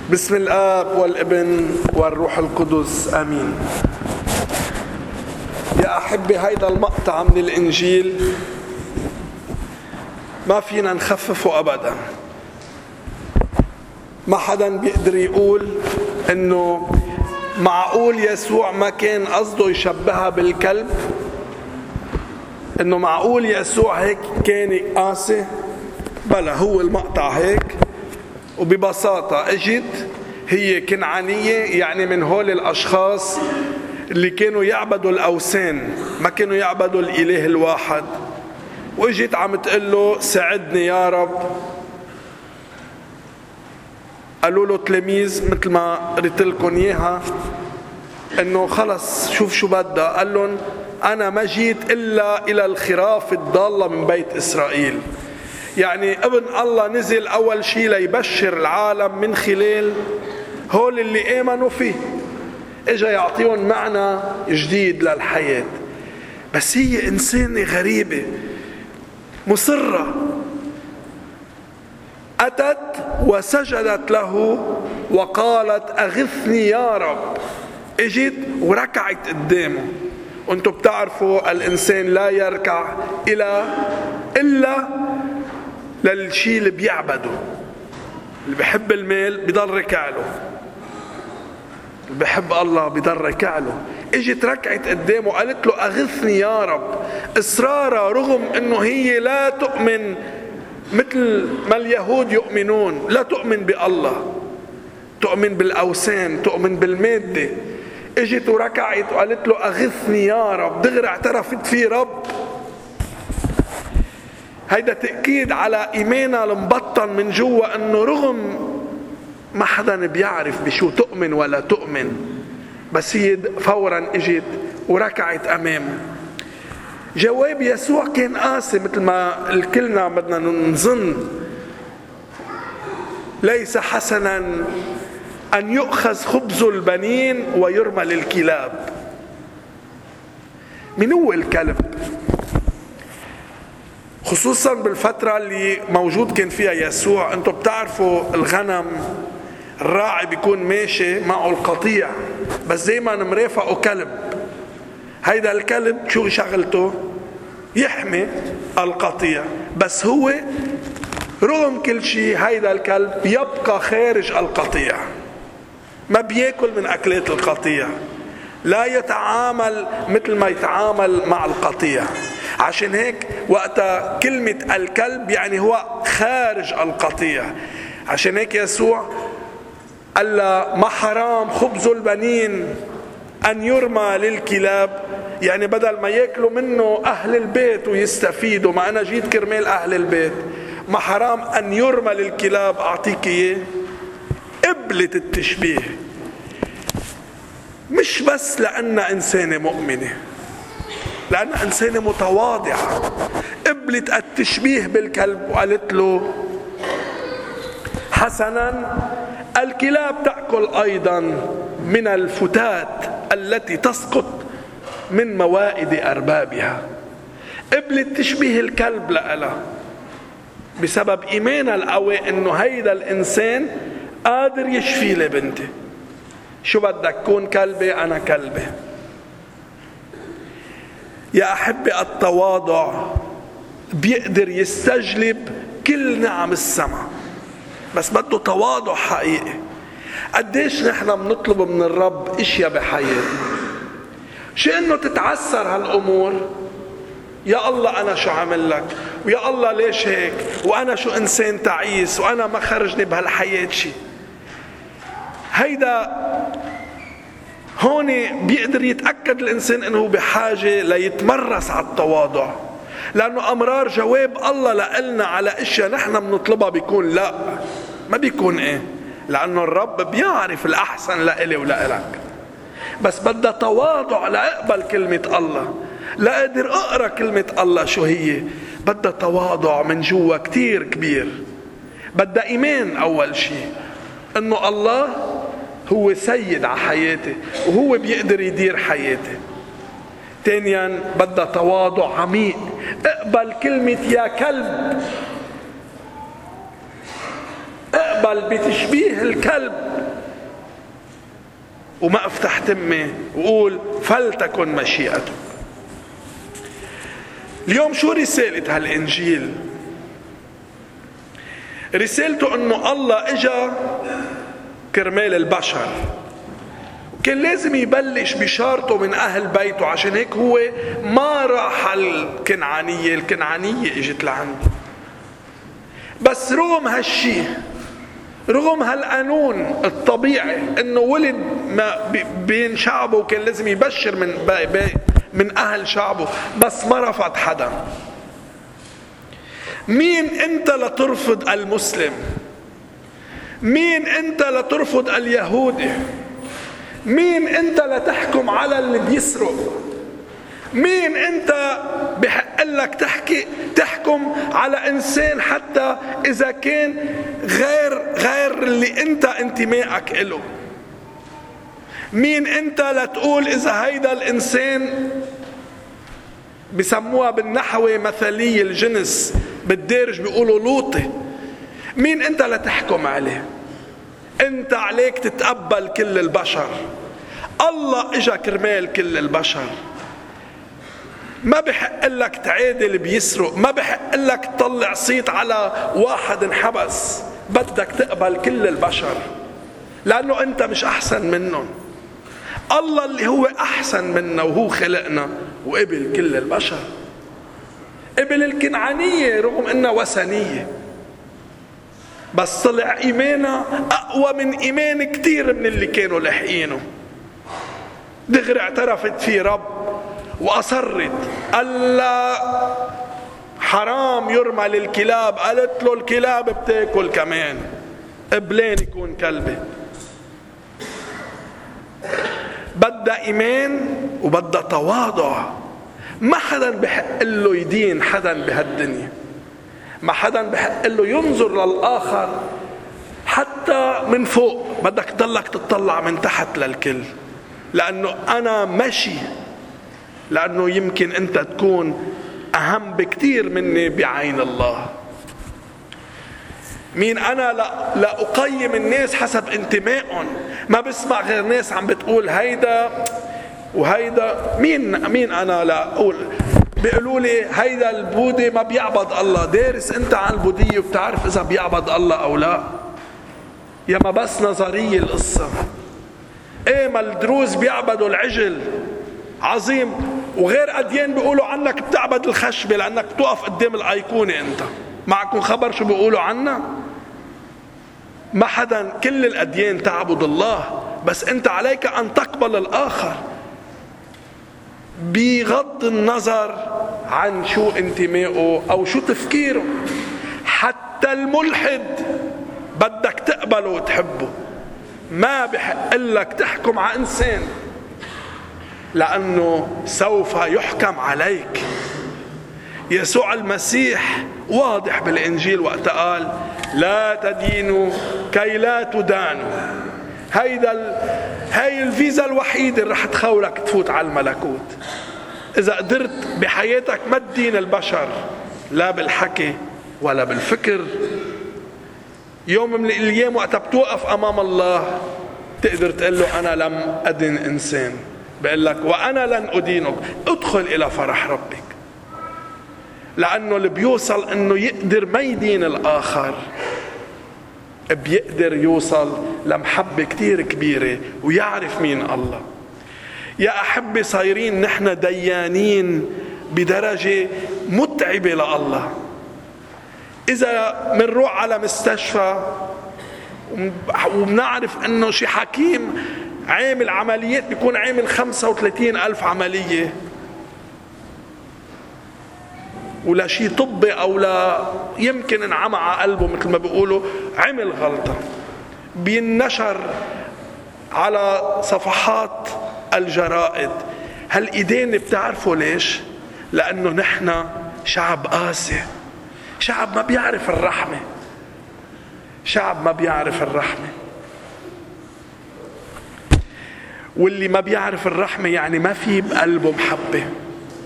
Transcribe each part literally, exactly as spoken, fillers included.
بسم الآب والابن والروح القدس آمين. يا أحبي، هيدا المقطع من الإنجيل ما فينا نخففه أبدا. ما حدا بيقدر يقول إنه معقول يسوع ما كان قصده يشبهها بالكلب، إنه معقول يسوع هيك كان قاسي. بلا، هو المقطع هيك، وببساطة اجت هي كنعانية، يعني من هول الأشخاص اللي كانوا يعبدوا الأوثان، ما كانوا يعبدوا الإله الواحد، واجت عم تقول له ساعدني يا رب. قالوا له تلاميذ مثل ما قلت لكم إياها إنه خلص شوف شو بدها. قال لهم أنا ما جيت إلا إلى الخراف الضالة من بيت إسرائيل. يعني ابن الله نزل أول شيء ليبشر العالم من خلال هول اللي آمنوا فيه، إجا يعطيهم معنى جديد للحياة. بس هي إنسانة غريبة مصرة، أتت وسجدت له وقالت أغثني يا رب. اجت وركعت قدامه. وانتم بتعرفوا الإنسان لا يركع إلى إلا للشيء اللي بيعبده. اللي بيحب المال بيضل ركع له، اللي بيحب الله بيضل ركع له. اجت ركعت قدامه وقالت له أغثني يا رب، إصرارها رغم انه هي لا تؤمن مثل ما اليهود يؤمنون، لا تؤمن بالله، تؤمن بالأوثان، تؤمن بالمادة. اجت وركعت وقالت له أغثني يا رب، دغري اعترفت فيه رب. هيدا تأكيد على إيمانها المبطن من جوا، أنه رغم ما حدا بيعرف بشو تؤمن ولا تؤمن، بس هي فورا اجت وركعت أمامه. جواب يسوع كان قاسي مثل ما الكلنا بدنا نظن. ليس حسنا أن يؤخذ خبز البنين ويرمى للكلاب. من هو الكلب؟ خصوصا بالفترة اللي موجود كان فيها يسوع. انتم بتعرفوا الغنم، الراعي بيكون ماشي معه القطيع، بس دايما مرافقه كلب. هيدا الكلب شو شغلته؟ يحمي القطيع. بس هو رغم كل شيء هيدا الكلب يبقى خارج القطيع، ما بياكل من أكلات القطيع، لا يتعامل مثل ما يتعامل مع القطيع. عشان هيك وقتها كلمة الكلب يعني هو خارج القطيع. عشان هيك يسوع قال له ما حرام خبز البنين أن يرمى للكلاب، يعني بدل ما يأكلوا منه أهل البيت ويستفيدوا، ما أنا جيت كرمال أهل البيت، ما حرام أن يرمى للكلاب. أعطيك إيه؟ قبلت التشبيه، مش بس لأنها إنسانة مؤمنة، لأنها إنسانة متواضعة. قبلت التشبيه بالكلب وقالت له حسنا، الكلاب تأكل أيضا من الفتات التي تسقط من موائد أربابها. قبلت تشبيه الكلب لها بسبب إيمانها القوي إنه هيدا الإنسان قادر يشفي لي بنتي. شو بدك كون كلبي؟ أنا كلبي. يا أحبي، التواضع بيقدر يستجلب كل نعم السماء، بس بده تواضع حقيقي. قديش نحن بنطلب من الرب اشياء بحياتنا، شو انه تتعسر هالامور. يا الله انا شو عمل لك، ويا الله ليش هيك، وانا شو انسان تعيس، وانا ما خرجني بهالحياة شي. هيدا هون بيقدر يتأكد الإنسان أنه بحاجة ليتمرس على التواضع، لأنه أمرار جواب الله لقلنا على أشياء نحن بنطلبها بيكون لا، ما بيكون إيه، لأنه الرب بيعرف الأحسن لإلي ولإلك. بس بدها تواضع لأقبل كلمة الله، لا أقدر أقرأ كلمة الله شو هي. بدها تواضع من جوا كتير كبير. بدها إيمان أول شيء أنه الله هو سيد على حياتي وهو بيقدر يدير حياتي. ثانيا بدها تواضع عميق. اقبل كلمة يا كلب، تقبل بتشبيه الكلب وما افتح تمي وقول فلتكن مشيئتك. اليوم شو رسالة هالإنجيل؟ رسالته انه الله اجا كرمال البشر، كان لازم يبلش بشارته من اهل بيته، عشان هيك هو ما راح الكنعانية، الكنعانية اجت لعنده. بس رغم هالشي، رغم هالقانون الطبيعي انه ولد بين شعبه وكان لازم يبشر من باي باي من اهل شعبه، بس ما رفض حدا. مين انت لترفض المسلم؟ مين انت لترفض اليهودي؟ مين انت لتحكم على اللي بيسرق؟ مين انت بحق لك تحكي تحكم على انسان حتى اذا كان غير غير اللي انت انتمائك له؟ مين انت لتقول اذا هيدا الانسان بسموها بالنحوة مثلية الجنس، بالدارج بيقولوا لوطي؟ مين انت لتحكم عليه؟ انت عليك تتقبل كل البشر. الله اجا كرمال كل البشر. ما بحق لك تعادل بيسرق، ما بحق لك تطلع صيت على واحد انحبس، بدك تقبل كل البشر لانه انت مش احسن منهم. الله اللي هو احسن منا وهو خلقنا وقبل كل البشر. قبل الكنعانية رغم انها وثنية، بس طلع ايمانها اقوى من ايمان كتير من اللي كانوا لاحقينه. دغري اعترفت في رب واصرت، الا حرام يرمى للكلاب، قالت له الكلاب بتاكل كمان، قبلين يكون كلبه. بدها ايمان وبدها تواضع. ما حدا بحق له يدين حدا بهالدنيا، ما حدا بحق له ينظر للآخر حتى من فوق. بدك تضلك تطلع من تحت للكل، لأنه أنا ماشي، لأنه يمكن أنت تكون أهم بكتير مني بعين الله. مين أنا لا, لا أقيم الناس حسب انتمائهم؟ ما بسمع غير ناس عم بتقول هيدا وهيدا. مين مين أنا لا أقول؟ بيقولوا لي هيدا البوذي ما بيعبد الله. دارس أنت عن البوذية وبتعرف إذا بيعبد الله أو لا؟ يا ما بس نظرية القصة. إيه ما الدروز بيعبدوا العجل، عظيم، وغير أديان بيقولوا عنك بتعبد الخشبة لأنك بتقف قدام الأيقونة. أنت معكم خبر شو بيقولوا عنا؟ ما حدا، كل الأديان تعبد الله، بس أنت عليك أن تقبل الآخر بغض النظر عن شو انتمائه أو شو تفكيره. حتى الملحد بدك تقبله وتحبه. ما بحق لك تحكم على إنسان، لأنه سوف يحكم عليك. يسوع المسيح واضح بالإنجيل وقت قال لا تدينوا كي لا تدانوا. هيدا ال... هاي الفيزا الوحيدة اللي رح تخولك تفوت على الملكوت. إذا قدرت بحياتك ما تدين البشر، لا بالحكي ولا بالفكر، يوم من الأيام وقت بتوقف أمام الله تقدر تقول له أنا لم أدن إنسان. بقول لك وأنا لن أدينك، ادخل إلى فرح ربك. لأنه اللي بيوصل أنه يقدر ما يدين الآخر بيقدر يوصل لمحبة كتير كبيرة ويعرف مين الله. يا أحبي صايرين نحن ديانين بدرجة متعبة لله. إذا منروح على مستشفى وبنعرف أنه شي حكيم عامل عمليات بيكون عامل خمسة وثلاثين ألف عملية، ولا شيء طبي أو لا يمكن انعمى على قلبه مثل ما بيقولوا، عمل غلطة بينشر على صفحات الجرائد. هالإيدين بتعرفوا ليش؟ لأنه نحن شعب قاسي، شعب ما بيعرف الرحمة، شعب ما بيعرف الرحمة. واللي ما بيعرف الرحمة يعني ما في بقلبه محبة،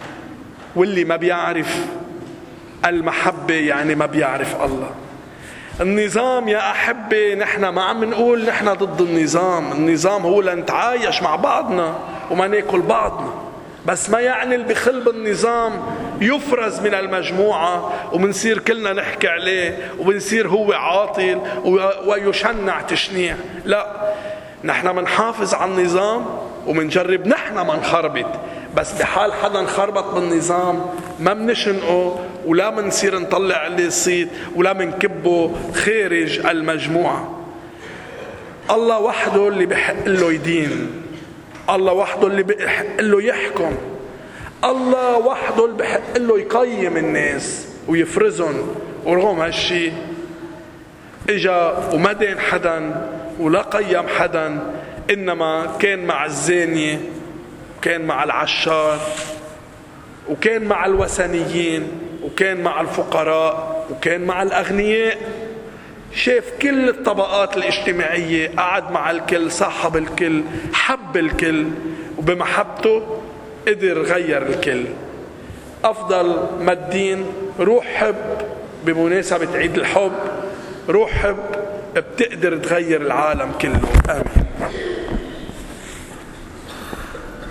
واللي ما بيعرف المحبة يعني ما بيعرف الله. النظام يا أحبة، نحن ما عم نقول نحن ضد النظام. النظام هو لنتعايش مع بعضنا وما ناكل بعضنا، بس ما يعني اللي بخل بالنظام يفرز من المجموعة وبنصير كلنا نحكي عليه وبنصير هو عاطل ويشنع تشنيع. لا، نحن منحافظ على النظام ومنجرب نحن ما نخربط، بس بحال حدا انخربط بالنظام ما منشنقه ولا منصير نطلع عليه الصيت ولا منكبه خارج المجموعة. الله وحده اللي بحق له يدين، الله وحده اللي بحق له يحكم، الله وحده اللي بحق له يقيم الناس ويفرزهم. ورغم هالشي اجا وما دين حدا ولا قيم حدا، انما كان مع الزانية، وكان مع العشار، وكان مع الوثنيين، وكان مع الفقراء، وكان مع الأغنياء. شاف كل الطبقات الاجتماعية، قعد مع الكل، صاحب الكل، حب الكل، وبمحبته قدر غير الكل. أفضل ما الدين روح حب. بمناسبة عيد الحب روح حب، بتقدر تغير العالم كله. آمين.